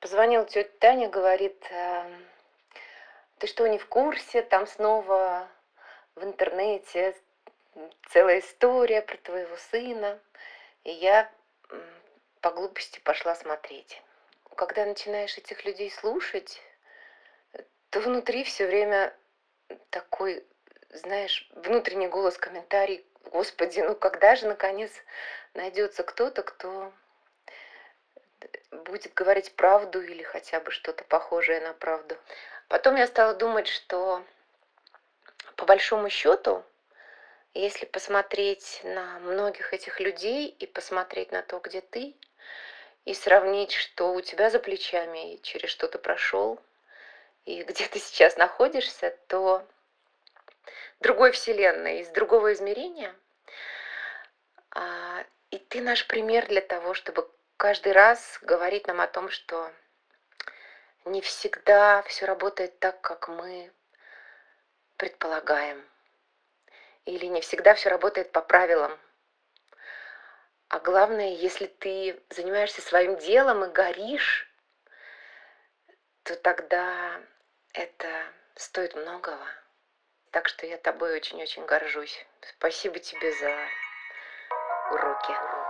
Позвонила тетя Таня, говорит, ты что, не в курсе? Там снова в интернете целая история про твоего сына. И я по глупости пошла смотреть. Когда начинаешь этих людей слушать, то внутри все время такой, знаешь, внутренний голос, комментарий: Господи, ну когда же наконец найдется кто-то, кто будет говорить правду или хотя бы что-то похожее на правду. Потом я стала думать, что по большому счету, если посмотреть на многих этих людей и посмотреть на то, где ты, и сравнить, что у тебя за плечами и через что ты прошел, и где ты сейчас находишься, то другой вселенной, из другого измерения. И ты наш пример для того, чтобы каждый раз говорить нам о том, что не всегда все работает так, как мы предполагаем. Или не всегда все работает по правилам. А главное, если ты занимаешься своим делом и горишь, то тогда это стоит многого. Так что я тобой очень-очень горжусь. Спасибо тебе за уроки.